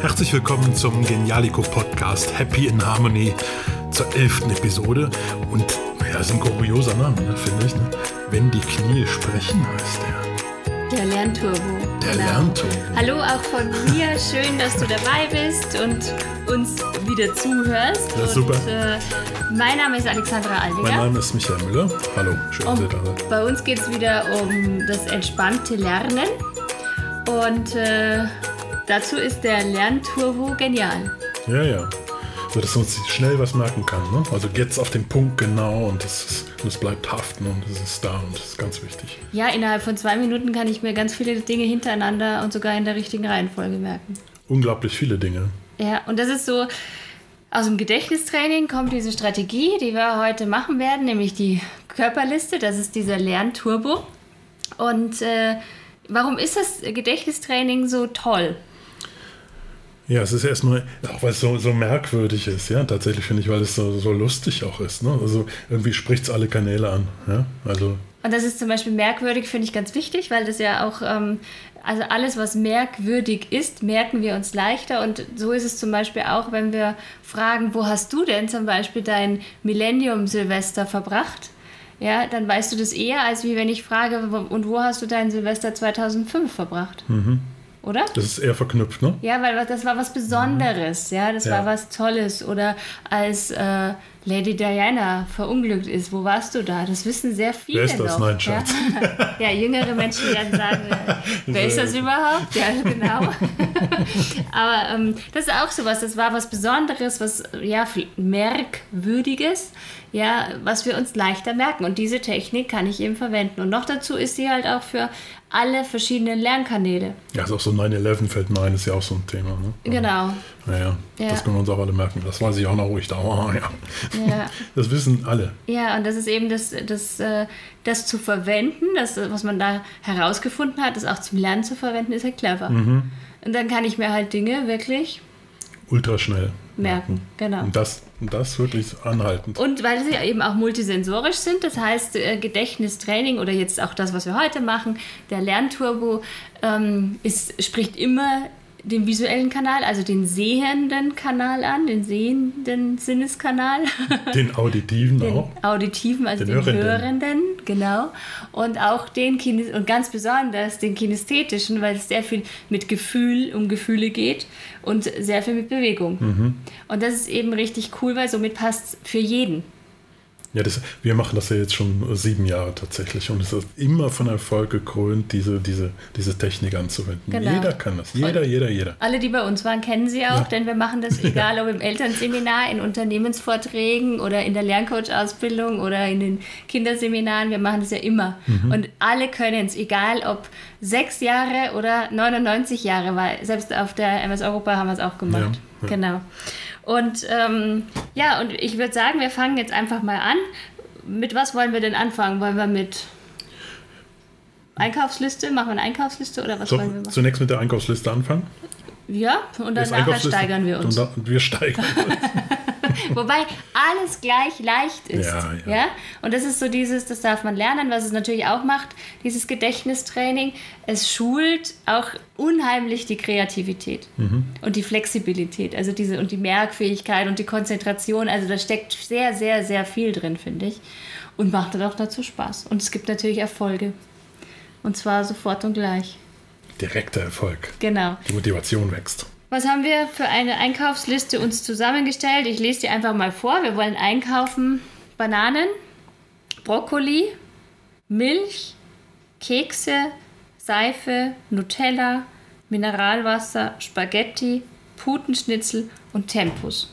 Herzlich willkommen zum Genialico Podcast Happy in Harmony zur 11. Episode. Und ja, das ist ein kurioser Name, ne, finde ich. Ne? Wenn die Knie sprechen, heißt der. Der Lernturbo. Der Lernturbo. Hallo auch von mir. Schön, dass du dabei bist und uns wieder zuhörst. Ja, super. Und, mein Name ist Alexandra Aldinger. Mein Name ist Michael Müller. Hallo, schön, dass ihr da seid. Bei uns geht es wieder um das entspannte Lernen. Und dazu ist der Lernturbo genial. Ja. So, dass man sich schnell was merken kann. Ne? Also jetzt auf den Punkt genau und es bleibt haften und es ist da und das ist ganz wichtig. Ja, innerhalb von 2 Minuten kann ich mir ganz viele Dinge hintereinander und sogar in der richtigen Reihenfolge merken. Unglaublich viele Dinge. Ja, und das ist so, aus dem Gedächtnistraining kommt diese Strategie, die wir heute machen werden, nämlich die Körperliste, das ist dieser Lernturbo. Und warum ist das Gedächtnistraining so toll? Ja, es ist erstmal, auch weil es so merkwürdig ist, ja, tatsächlich finde ich, weil es so lustig auch ist, ne? Also irgendwie spricht es alle Kanäle an, ja, also. Und das ist zum Beispiel merkwürdig, finde ich ganz wichtig, weil das ja auch, also alles, was merkwürdig ist, merken wir uns leichter. Und so ist es zum Beispiel auch, wenn wir fragen, wo hast du denn zum Beispiel dein Millennium-Silvester verbracht? Ja, dann weißt du das eher, als wie wenn ich frage, und wo hast du dein Silvester 2005 verbracht? Mhm. Oder? Das ist eher verknüpft, ne? Ja, weil das war was Besonderes, ja, das war was Tolles. Oder als Lady Diana verunglückt ist, wo warst du da? Das wissen sehr viele noch. Wer ist das? Nein, Schatz. Ja, jüngere Menschen werden sagen, wer ist das überhaupt? Ja, genau. Aber das ist auch sowas, das war was Besonderes, was Merkwürdiges, ja, was wir uns leichter merken. Und diese Technik kann ich eben verwenden. Und noch dazu ist sie halt auch für alle verschiedenen Lernkanäle. Ja, ist auch so 9/11 fällt mir ein, ist ja auch so ein Thema. Ne? Genau. Naja, das können wir uns auch alle merken. Das weiß ich auch noch, wo ich da war. Ja. Das wissen alle. Ja, und das ist eben das zu verwenden, das, was man da herausgefunden hat, das auch zum Lernen zu verwenden, ist halt clever. Mhm. Und dann kann ich mir halt Dinge wirklich ultraschnell merken. Genau. Und das wirklich anhaltend. Und weil sie eben auch multisensorisch sind, das heißt Gedächtnistraining oder jetzt auch das, was wir heute machen, der Lernturbo spricht immer den visuellen Kanal, also den sehenden Kanal an, den sehenden Sinneskanal. Den auditiven auch. Den auditiven, also den Hörenden, genau. Und auch und ganz besonders den kinästhetischen, weil es sehr viel mit um Gefühle geht und sehr viel mit Bewegung. Mhm. Und das ist eben richtig cool, weil somit passt es für jeden. Ja, wir machen das ja jetzt schon 7 Jahre tatsächlich und es ist immer von Erfolg gekrönt, diese Technik anzuwenden. Genau. Jeder kann das, jeder. Alle, die bei uns waren, kennen sie auch, denn wir machen das egal ob im Elternseminar, in Unternehmensvorträgen oder in der Lerncoach-Ausbildung oder in den Kinderseminaren, wir machen das ja immer. Mhm. Und alle können es, egal ob 6 Jahre oder 99 Jahre, weil selbst auf der MS Europa haben wir es auch gemacht. Ja. Genau. Und und ich würde sagen, wir fangen jetzt einfach mal an. Mit was wollen wir denn anfangen? Wollen wir mit Einkaufsliste? Machen wir eine Einkaufsliste oder was wollen wir machen? Zunächst mit der Einkaufsliste anfangen? Ja, und dann nachher steigern wir uns. Und wir steigern uns. Wobei alles gleich leicht ist. Ja? Und das ist so das darf man lernen, was es natürlich auch macht, dieses Gedächtnistraining. Es schult auch unheimlich die Kreativität und die Flexibilität, also und die Merkfähigkeit und die Konzentration. Also da steckt sehr, sehr, sehr viel drin, finde ich. Und macht dann auch dazu Spaß. Und es gibt natürlich Erfolge. Und zwar sofort und gleich. Direkter Erfolg. Genau. Die Motivation wächst. Was haben wir für eine Einkaufsliste uns zusammengestellt? Ich lese die einfach mal vor. Wir wollen einkaufen Bananen, Brokkoli, Milch, Kekse, Seife, Nutella, Mineralwasser, Spaghetti, Putenschnitzel und Tempus.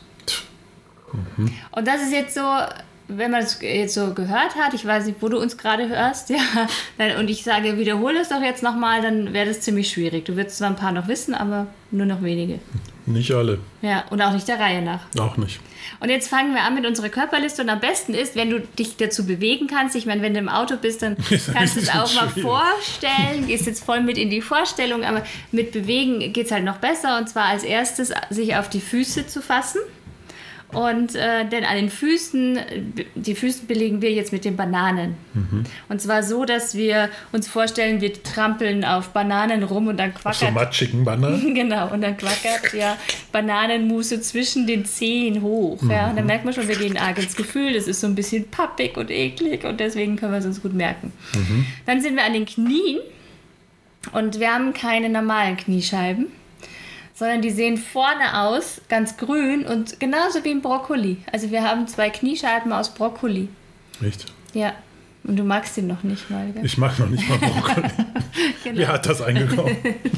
Mhm. Und das ist jetzt so, wenn man es jetzt so gehört hat, ich weiß nicht, wo du uns gerade hörst, ja, und ich sage, wiederhole es doch jetzt nochmal, dann wäre das ziemlich schwierig. Du würdest zwar ein paar noch wissen, aber nur noch wenige. Nicht alle. Ja, und auch nicht der Reihe nach. Auch nicht. Und jetzt fangen wir an mit unserer Körperliste und am besten ist, wenn du dich dazu bewegen kannst, ich meine, wenn du im Auto bist, dann kannst du es auch mal vorstellen, gehst jetzt voll mit in die Vorstellung, aber mit Bewegen geht es halt noch besser und zwar als erstes sich auf die Füße zu fassen Und denn an den Füßen, die Füße belegen wir jetzt mit den Bananen. Und zwar so, dass wir uns vorstellen, wir trampeln auf Bananen rum und dann quackert... So matschigen Bananen? Genau, und dann quackert ja Bananenmousse zwischen den Zehen hoch. Ja? Und dann merkt man schon, wir gehen arg ins Gefühl, das ist so ein bisschen pappig und eklig und deswegen können wir es uns gut merken. Dann sind wir an den Knien und wir haben keine normalen Kniescheiben, sondern die sehen vorne aus, ganz grün und genauso wie ein Brokkoli. Also wir haben 2 Kniescheiben aus Brokkoli. Echt? Ja, und du magst den noch nicht mal, gell? Ich mag noch nicht mal Brokkoli. Genau. Wer hat das eingekauft?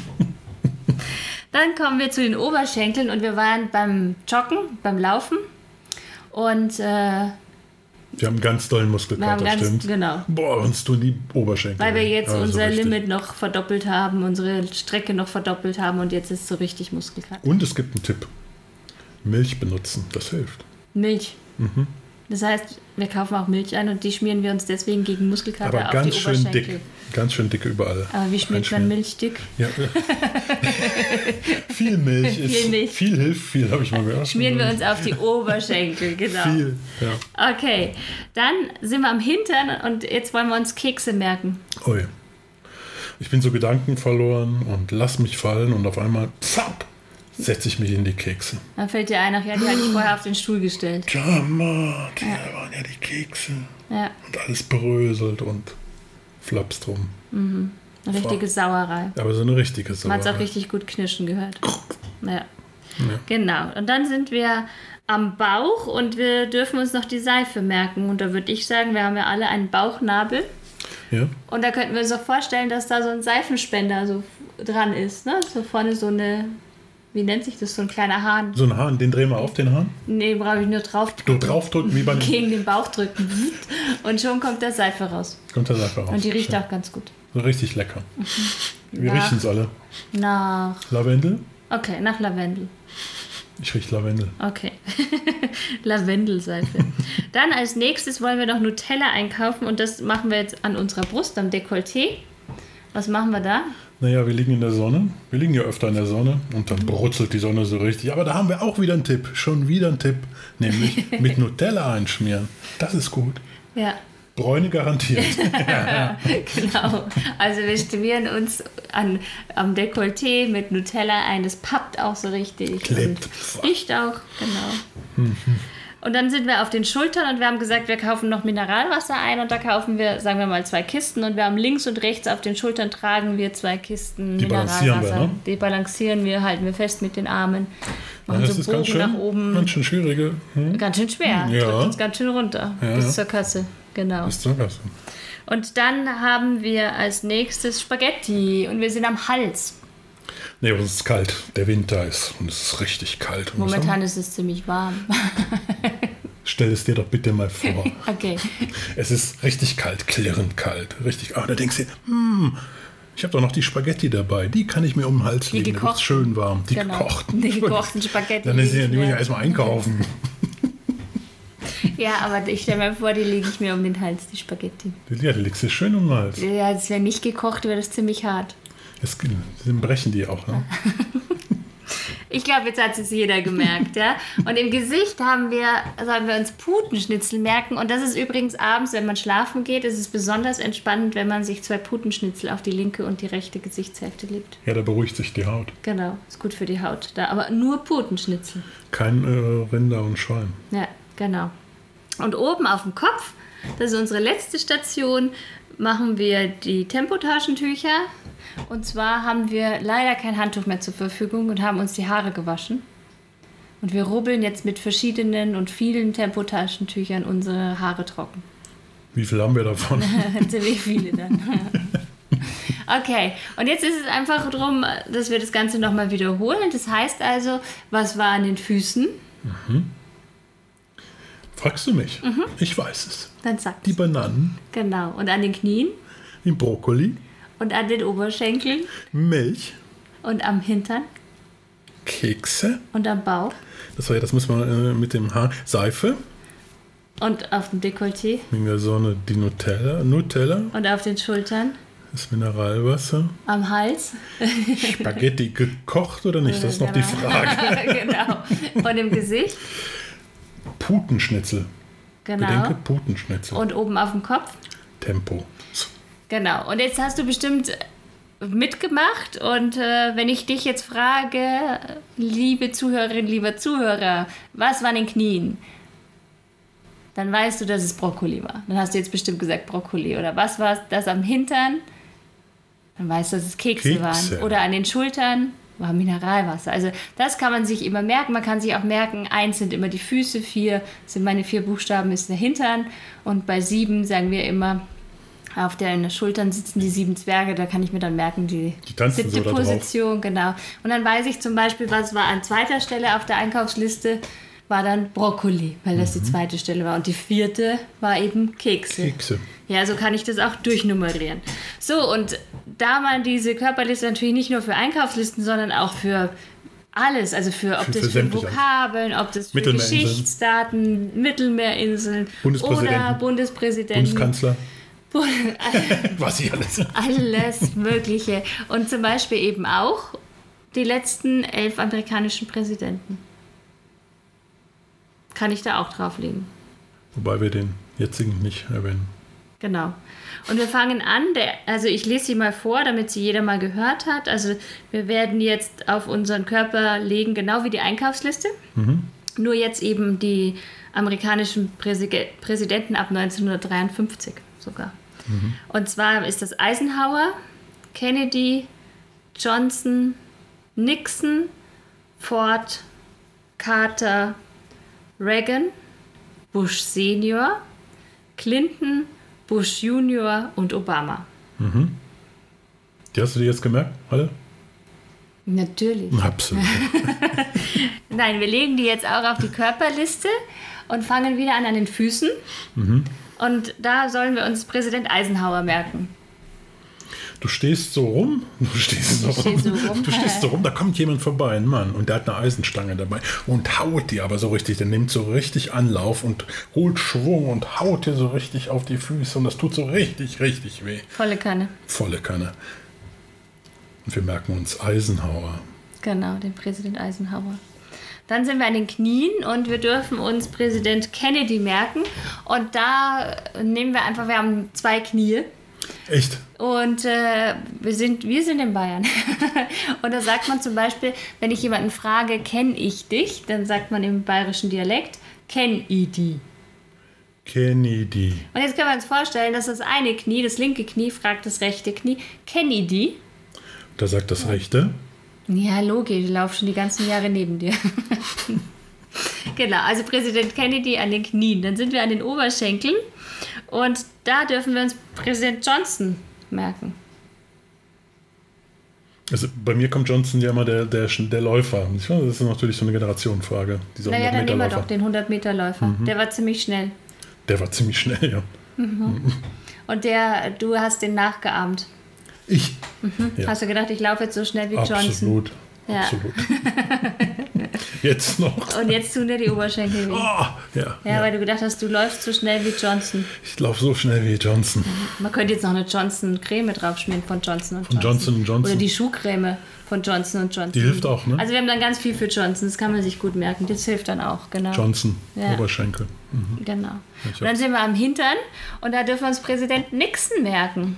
Dann kommen wir zu den Oberschenkeln und wir waren beim Joggen, beim Laufen und wir haben einen ganz tollen Muskelkater, stimmt. Genau. Boah, uns tun die Oberschenkel. Weil wir jetzt also unser richtig. Limit noch verdoppelt haben, unsere Strecke noch verdoppelt haben und jetzt ist so richtig Muskelkater. Und es gibt einen Tipp. Milch benutzen, das hilft. Milch. Das heißt, wir kaufen auch Milch ein und die schmieren wir uns deswegen gegen Muskelkater Aber auf ganz die schön Oberschenkel. dick. Ganz schön dick überall. Aber wie schmiert man Milch dick? Ja. Viel Milch ist... Viel Milch. Viel hilft viel, habe ich mal gehört. Schmieren wir uns auf die Oberschenkel, genau. Viel, ja. Okay, dann sind wir am Hintern und jetzt wollen wir uns Kekse merken. Ui. Ich bin so gedankenverloren und lass mich fallen und auf einmal, zack, setze ich mich in die Kekse. Dann fällt dir ein, ach ja, die hatte ich vorher auf den Stuhl gestellt. Ja, Mann, da waren ja die Kekse. Ja. Und alles bröselt und flapst rum. Eine richtige Sauerei. Aber so eine richtige Man Sauerei. hat es auch richtig gut knirschen gehört. Ja. Genau. Und dann sind wir am Bauch und wir dürfen uns noch die Seife merken. Und da würde ich sagen, wir haben ja alle einen Bauchnabel. Ja. Und da könnten wir uns auch vorstellen, dass da so ein Seifenspender so dran ist. Ne? So vorne so eine, wie nennt sich das, so ein kleiner Hahn. So ein Hahn, den drehen wir auf, den Hahn? Nee, brauche ich nur drauf Nur draufdrücken, wie beim... gegen den Bauch drücken. Und schon kommt der Seife raus. Kommt der Seife raus. Und die riecht Schön. auch ganz gut. So richtig lecker. Wie Ja. riechen es alle? Nach, Lavendel? okay, nach Lavendel. Ich rieche Lavendel. Okay. Lavendelseife. Dann als nächstes wollen wir noch Nutella einkaufen und das machen wir jetzt an unserer Brust, am Dekolleté. Was machen wir da? Naja, wir liegen in der Sonne. Wir liegen ja öfter in der Sonne und dann brutzelt die Sonne so richtig. Aber da haben wir auch wieder einen Tipp. Schon wieder einen Tipp. Nämlich mit Nutella einschmieren. Das ist gut. Ja, Bräune garantiert. genau. Also wir schmieren uns am Dekolleté mit Nutella ein. Das pappt auch so richtig. Klebt. Und riecht auch, genau. Und dann sind wir auf den Schultern und wir haben gesagt, wir kaufen noch Mineralwasser ein und da kaufen wir, sagen wir mal, 2 Kisten und wir haben links und rechts auf den Schultern tragen wir 2 Kisten Die balancieren Mineralwasser. wir, ne? Die balancieren wir, halten wir fest mit den Armen, machen Das so ist Bogen nach oben. ganz schön schwierige. Ganz schön schwer, Ja. drückt uns ganz schön runter bis zur Kasse. Genau. Ist so was. Und dann haben wir als nächstes Spaghetti und wir sind am Hals. Nee, aber es ist kalt. Der Winter ist und es ist richtig kalt. Und Momentan ist es ziemlich warm. Stell es dir doch bitte mal vor. Okay. Es ist richtig kalt, klirrend kalt. Richtig. Aber da denkst du, ich habe doch noch die Spaghetti dabei. Die kann ich mir um den Hals legen. Da wird's schön warm. Die gekochten. Die gekochten Spaghetti. Dann ist die müssen ja erstmal einkaufen. Ja, aber ich stelle mir vor, die lege ich mir um den Hals, die Spaghetti. Ja, die legst du schön um den Hals. Ja, das wäre nicht gekocht, wäre das ziemlich hart. Dann brechen die auch, ne? Ich glaube, jetzt hat es jeder gemerkt, ja. Und im Gesicht sollen wir uns Putenschnitzel merken. Und das ist übrigens abends, wenn man schlafen geht, ist es besonders entspannend, wenn man sich 2 Putenschnitzel auf die linke und die rechte Gesichtshälfte legt. Ja, da beruhigt sich die Haut. Genau, ist gut für die Haut. Aber nur Putenschnitzel. Kein Rinder und Schwein. Ja, genau. Und oben auf dem Kopf, das ist unsere letzte Station, machen wir die Tempotaschentücher. Und zwar haben wir leider kein Handtuch mehr zur Verfügung und haben uns die Haare gewaschen. Und wir rubbeln jetzt mit verschiedenen und vielen Tempotaschentüchern unsere Haare trocken. Wie viel haben wir davon? Ziemlich viele dann. Okay, und jetzt ist es einfach darum, dass wir das Ganze nochmal wiederholen. Das heißt also, was war an den Füßen? Fragst du mich? Ich weiß es. Dann sag's. Die Bananen, Genau. Und an den Knien die Brokkoli, und an den Oberschenkeln Milch, und am Hintern Kekse. und am Bauch Das muss man mit dem Haar. Seife, und auf dem Dekolleté wegen der Sonne die Nutella, und auf den Schultern, das Mineralwasser, am Hals. Spaghetti gekocht oder nicht? Das ist noch die Frage. Genau. Und im Gesicht. Putenschnitzel. Genau. Bedenke Putenschnitzel. Und oben auf dem Kopf? Tempo. Genau. Und jetzt hast du bestimmt mitgemacht und wenn ich dich jetzt frage, liebe Zuhörerin, lieber Zuhörer, was war an den Knien? Dann weißt du, dass es Brokkoli war. Dann hast du jetzt bestimmt gesagt Brokkoli. Oder was war das am Hintern? Dann weißt du, dass es Kekse waren. Oder an den Schultern war Mineralwasser. Also das kann man sich immer merken. Man kann sich auch merken, 1 sind immer die Füße, 4 sind meine 4 Buchstaben, ist der Hintern. Und bei 7 sagen wir immer, auf den Schultern sitzen die 7 Zwerge. Da kann ich mir dann merken, die 7. so Position. Genau. Und dann weiß ich zum Beispiel, was war an 2. Stelle auf der Einkaufsliste, war dann Brokkoli, weil das die 2. Stelle war. Und die 4. war eben Kekse. Ja, so kann ich das auch durchnummerieren. So, und da man diese Körperliste natürlich nicht nur für Einkaufslisten, sondern auch für alles, also ob das für Vokabeln, ob das für Geschichtsdaten, Mittelmeerinseln oder Bundespräsidenten. Bundeskanzler. Was ich alles. Alles Mögliche. Und zum Beispiel eben auch die letzten 11 amerikanischen Präsidenten. Kann ich da auch drauflegen. Wobei wir den jetzigen nicht erwähnen. Genau. Und wir fangen an, also ich lese sie mal vor, damit sie jeder mal gehört hat. Also wir werden jetzt auf unseren Körper legen, genau wie die Einkaufsliste. Nur jetzt eben die amerikanischen Präsidenten ab 1953 sogar. Und zwar ist das Eisenhower, Kennedy, Johnson, Nixon, Ford, Carter, Reagan, Bush Senior, Clinton, Bush Junior und Obama. Die hast du dir jetzt gemerkt, alle? Natürlich. Absolut. Nein, wir legen die jetzt auch auf die Körperliste und fangen wieder an den Füßen. Und da sollen wir uns Präsident Eisenhower merken. Du stehst so rum, da kommt jemand vorbei, ein Mann, und der hat eine Eisenstange dabei und haut dir aber so richtig, der nimmt so richtig Anlauf und holt Schwung und haut dir so richtig auf die Füße und das tut so richtig, richtig weh. Volle Kanne. Und wir merken uns Eisenhower. Genau, den Präsident Eisenhower. Dann sind wir an den Knien und wir dürfen uns Präsident Kennedy merken. Und da nehmen wir einfach, wir haben 2 Knie. Echt? Und wir sind in Bayern. Und da sagt man zum Beispiel, wenn ich jemanden frage, kenn ich dich? Dann sagt man im bayerischen Dialekt, kenn ich die. Kennedy. Und jetzt können wir uns vorstellen, dass das eine Knie, das linke Knie, fragt das rechte Knie, kenn ich die? Da sagt das rechte. Ja, logisch, ich laufe schon die ganzen Jahre neben dir. Genau, also Präsident Kennedy an den Knien. Dann sind wir an den Oberschenkeln und da dürfen wir uns Präsident Johnson merken. Also bei mir kommt Johnson ja immer der Läufer. Das ist natürlich so eine Generationenfrage. Naja, dann nehmen wir doch den 100-Meter-Läufer. Der war ziemlich schnell. Ja. Und du hast den nachgeahmt. Ich? Ja. Hast du gedacht, ich laufe jetzt so schnell wie Johnson? Absolut. Jetzt noch. Und jetzt tun dir die Oberschenkel weh. Ja, weil du gedacht hast, du läufst so schnell wie Johnson. Ich laufe so schnell wie Johnson. Man könnte jetzt noch eine Johnson-Creme draufschmieren von Johnson & Johnson. Von Johnson & Johnson. Oder die Schuhcreme von Johnson & Johnson. Die hilft auch, ne? Also wir haben dann ganz viel für Johnson, das kann man sich gut merken. Das hilft dann auch, genau. Johnson, Oberschenkel. Genau. Und dann sind wir am Hintern und da dürfen wir uns Präsident Nixon merken.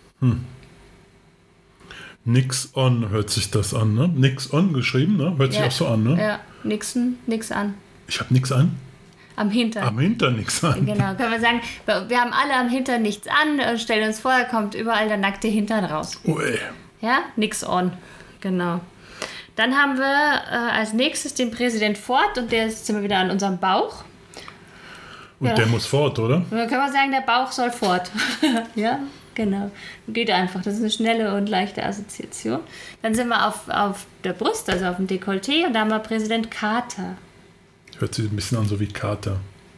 Nix on hört sich das an, ne? Nix on geschrieben, ne? Hört sich auch so an, ne? Ja, Nixon, nix an. Ich habe nix an? Am Hintern. Am Hintern nichts an. Genau, können wir sagen, wir haben alle am Hintern nichts an und stellen uns vor, da kommt überall der nackte Hintern raus. Ui. Ja, nix on. Genau. Dann haben wir als nächstes den Präsident Ford und der ist immer wieder an unserem Bauch. Und der muss fort, oder? Dann können wir sagen, der Bauch soll fort. Ja, genau. Geht einfach. Das ist eine schnelle und leichte Assoziation. Dann sind wir auf der Brust, also auf dem Dekolleté und da haben wir Präsident Carter. Hört sich ein bisschen an, so wie Kater.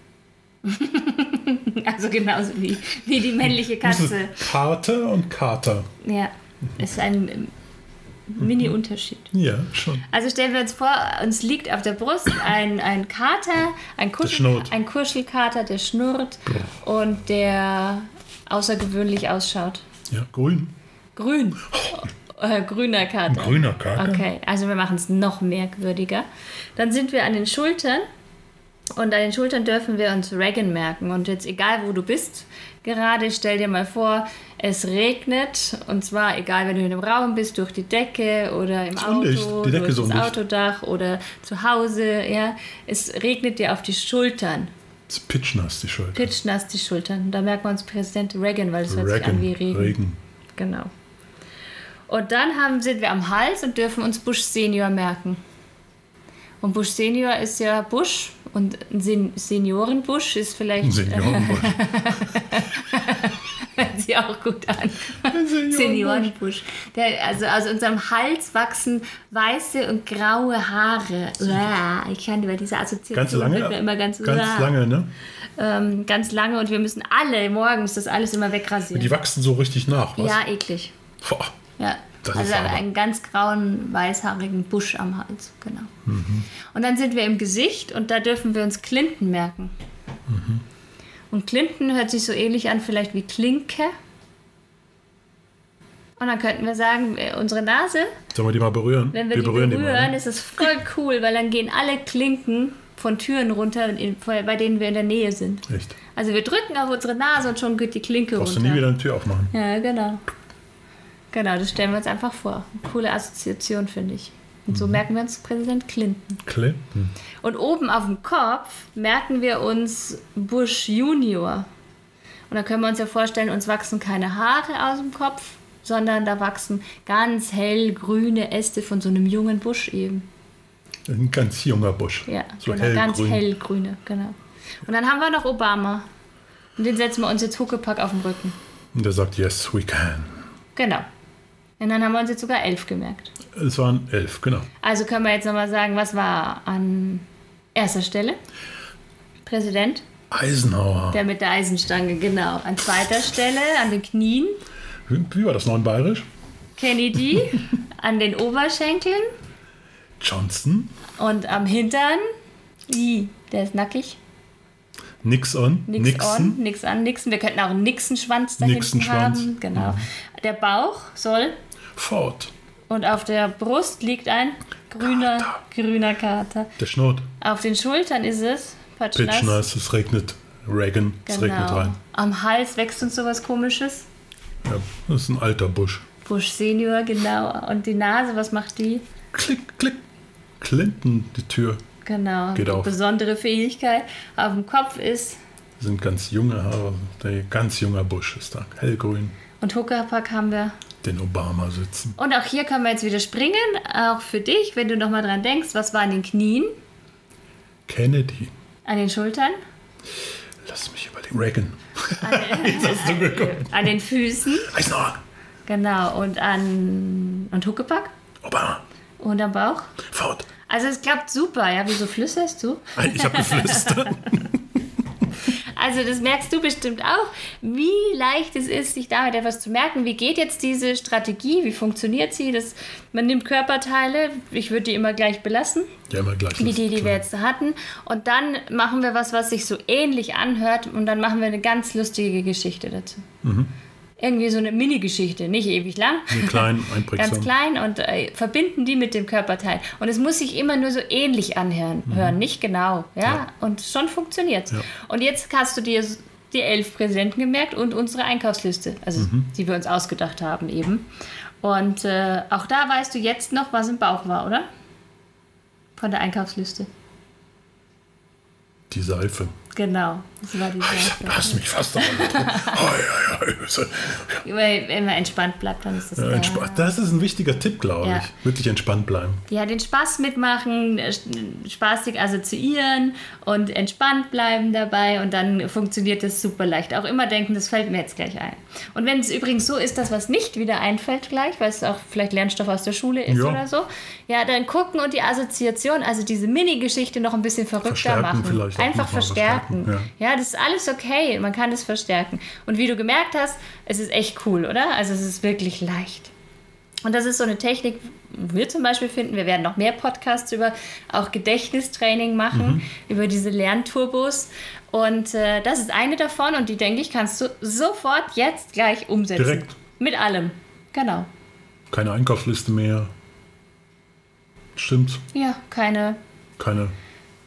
Also genauso wie die männliche Katze. Carter und Kater. Ja, ist ein Mini-Unterschied. Ja, schon. Also stellen wir uns vor, uns liegt auf der Brust ein Kater, ein Kuschelkater, der schnurrt und der außergewöhnlich ausschaut. Ja, grün. Grün. Grüner Kater. Ein grüner Kater. Okay, also wir machen es noch merkwürdiger. Dann sind wir an den Schultern Und an den Schultern dürfen wir uns Reagan merken. Und jetzt egal, wo du bist, gerade stell dir mal vor, es regnet. Und zwar egal, wenn du in einem Raum bist, durch die Decke oder im Auto, durch das Autodach oder zu Hause. Ja, es regnet dir auf die Schultern. Es ist pitschnass die Schultern. Pitschnass die Schultern. Da merkt man uns Präsident Reagan, weil es hört sich an wie Regen. Genau. Und dann sind wir am Hals und dürfen uns Bush Senior merken. Und Bush Senior ist ja Bush und ein Seniorenbusch ist vielleicht... Ein Seniorenbusch. Hört sich auch gut an. Seniorenbusch. Also aus unserem Hals wachsen weiße und graue Haare. Ich kann über diese Assoziation... Ganz lange? Immer ganz lange, ne? Ganz lange und wir müssen alle morgens das alles immer wegrasieren. Und die wachsen so richtig nach, was? Ja, eklig. Boah. Ja. Also einen ganz grauen, weißhaarigen Busch am Hals, genau. Mhm. Und dann sind wir im Gesicht und da dürfen wir uns Clinton merken. Mhm. Und Clinton hört sich so ähnlich an, vielleicht wie Klinke. Und dann könnten wir sagen, unsere Nase... Sollen wir die mal berühren? Wenn wir die berühren, ist es voll cool, weil dann gehen alle Klinken von Türen runter, bei denen wir in der Nähe sind. Echt? Also wir drücken auf unsere Nase und schon geht die Klinke runter. Brauchst du nie wieder eine Tür aufmachen. Ja, genau. Genau, das stellen wir uns einfach vor. Eine coole Assoziation, finde ich. Und so merken wir uns Präsident Clinton. Clinton. Und oben auf dem Kopf merken wir uns Bush Junior. Und da können wir uns ja vorstellen, uns wachsen keine Haare aus dem Kopf, sondern da wachsen ganz hellgrüne Äste von so einem jungen Busch eben. Ein ganz junger Busch. Ja, so genau, ganz hellgrüne, genau. Und dann haben wir noch Obama. Und den setzen wir uns jetzt Huckepack auf den Rücken. Und der sagt, yes, we can. Genau. Und dann haben wir uns jetzt sogar 11 gemerkt. Es waren 11, genau. Also können wir jetzt nochmal sagen, was war an erster Stelle? Präsident? Eisenhower. Der mit der Eisenstange, genau. An zweiter Stelle, an den Knien. Wie war das noch in Bayerisch? Kennedy. An den Oberschenkeln. Johnson. Und am Hintern. Der ist nackig. Nixon. Nixon. Wir könnten auch einen Nixon-Schwanz da hinten haben. Genau. Mhm. Der Bauch soll... Ford. Und auf der Brust liegt ein grüner Kater. Der Schnurrt. Auf den Schultern ist es... Pitschnass, es regnet. Reagan, es regnet rein. Am Hals wächst uns sowas Komisches. Ja, das ist ein alter Busch. Bush Senior, genau. Und die Nase, was macht die? Klick, klick. Clinton, die Tür. Genau, geht auf. Besondere Fähigkeit. Auf dem Kopf sind ganz junge Haare, der ganz junger Busch ist da, hellgrün. Und Huckepack haben wir den Obama sitzen. Und auch hier können wir jetzt wieder springen, auch für dich, wenn du nochmal dran denkst, was war an den Knien? Kennedy. An den Schultern? Lass mich überlegen, Reagan. Jetzt hast du geguckt. An den Füßen? Eisenhower. Genau, und Huckepack? Obama. Und am Bauch? Ford. Also es klappt super, ja. Wieso flüsterst du? Ich habe geflüstert. Also das merkst du bestimmt auch, wie leicht es ist, sich damit etwas zu merken. Wie geht jetzt diese Strategie? Wie funktioniert sie? Man nimmt Körperteile, ich würde die immer gleich belassen. Ja, immer gleich. Wie die wir jetzt hatten. Und dann machen wir was sich so ähnlich anhört und dann machen wir eine ganz lustige Geschichte dazu. Mhm. Irgendwie so eine Mini-Geschichte, nicht ewig lang. Klein, einprägsam. Ganz klein und verbinden die mit dem Körperteil. Und es muss sich immer nur so ähnlich anhören, nicht genau. Ja? Und schon funktioniert es. Ja. Und jetzt hast du dir die 11 Präsidenten gemerkt und unsere Einkaufsliste, also die wir uns ausgedacht haben eben. Und auch da weißt du jetzt noch, was im Bauch war, oder? Von der Einkaufsliste. Die Seife. Genau, das war die Seife. Du hast mich fast noch Wenn man entspannt bleibt, dann ist das Das ist ein wichtiger Tipp, glaube ich. Wirklich entspannt bleiben. Ja, den Spaß mitmachen, spaßig assoziieren und entspannt bleiben dabei und dann funktioniert das super leicht. Auch immer denken, das fällt mir jetzt gleich ein. Und wenn es übrigens so ist, dass was nicht wieder einfällt gleich, weil es auch vielleicht Lernstoff aus der Schule ist oder so, ja, dann gucken und die Assoziation, also diese Mini-Geschichte noch ein bisschen verrückter machen. Einfach verstärken. Ja, das ist alles okay. Man kann das verstärken. Und wie du gemerkt hast, es ist echt cool, oder? Also es ist wirklich leicht. Und das ist so eine Technik, wir zum Beispiel finden, wir werden noch mehr Podcasts über auch Gedächtnistraining machen, über diese Lernturbos. Und das ist eine davon und die, denke ich, kannst du sofort jetzt gleich umsetzen. Direkt. Mit allem. Genau. Keine Einkaufsliste mehr. Stimmt's? Ja, keine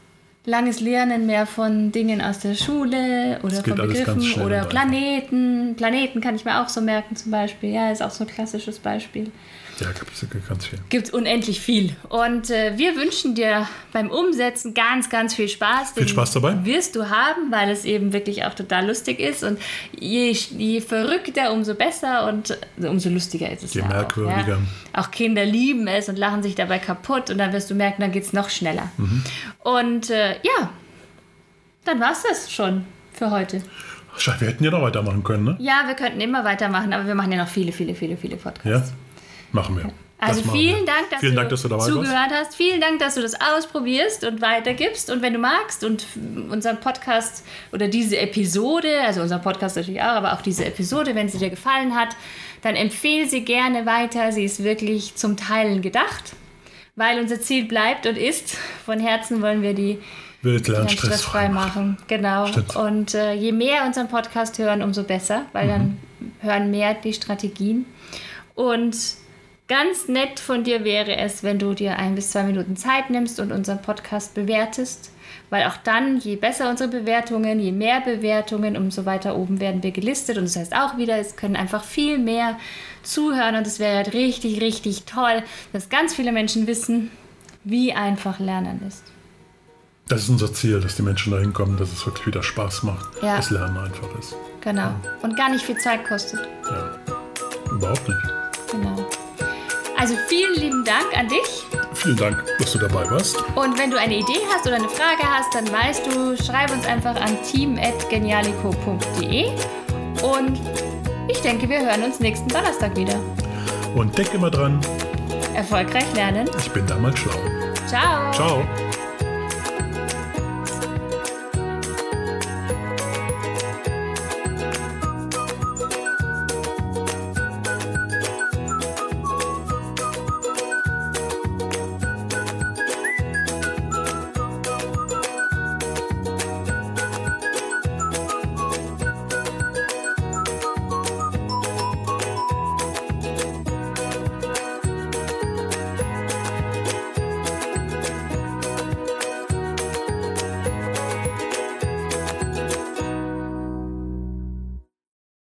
langes Lernen mehr von Dingen aus der Schule oder von Begriffen oder Planeten. Planeten kann ich mir auch so merken zum Beispiel. Ja, ist auch so ein klassisches Beispiel. Ja, gibt es ganz viel. Gibt es unendlich viel. Und wir wünschen dir beim Umsetzen ganz, ganz viel Spaß. Viel Spaß dabei. Wirst du haben, weil es eben wirklich auch total lustig ist. Und je verrückter, umso besser und umso lustiger ist es. Je merkwürdiger. Ja. Auch Kinder lieben es und lachen sich dabei kaputt. Und dann wirst du merken, dann geht es noch schneller. Und dann war es das schon für heute. Wir hätten ja noch weitermachen können, ne? Ja, wir könnten immer weitermachen, aber wir machen ja noch viele Podcasts. Ja, machen wir. Also vielen Dank, dass du dabei zugehört hast. Vielen Dank, dass du das ausprobierst und weitergibst. Und wenn du magst und unseren Podcast oder diese Episode, also unseren Podcast natürlich auch, aber auch diese Episode, wenn sie dir gefallen hat, dann empfehle sie gerne weiter. Sie ist wirklich zum Teilen gedacht, weil unser Ziel bleibt und ist, von Herzen wollen wir die Wildlernen stressfrei machen. Genau. Stimmt. Und je mehr unseren Podcast hören, umso besser, weil dann hören mehr die Strategien. Und ganz nett von dir wäre es, wenn du dir 1 bis 2 Minuten Zeit nimmst und unseren Podcast bewertest, weil auch dann, je besser unsere Bewertungen, je mehr Bewertungen, umso weiter oben werden wir gelistet. Und das heißt auch wieder, es können einfach viel mehr zuhören und es wäre richtig, richtig toll, dass ganz viele Menschen wissen, wie einfach Lernen ist. Das ist unser Ziel, dass die Menschen dahin kommen, dass es wirklich wieder Spaß macht, dass Lernen einfach ist. Genau. Und gar nicht viel Zeit kostet. Ja, überhaupt nicht. Genau. Also vielen lieben Dank an dich. Vielen Dank, dass du dabei warst. Und wenn du eine Idee hast oder eine Frage hast, dann weißt du, schreib uns einfach an team@genialico.de. Und ich denke, wir hören uns nächsten Donnerstag wieder. Und denk immer dran. Erfolgreich lernen. Ich bin damals schlau. Ciao. Ciao.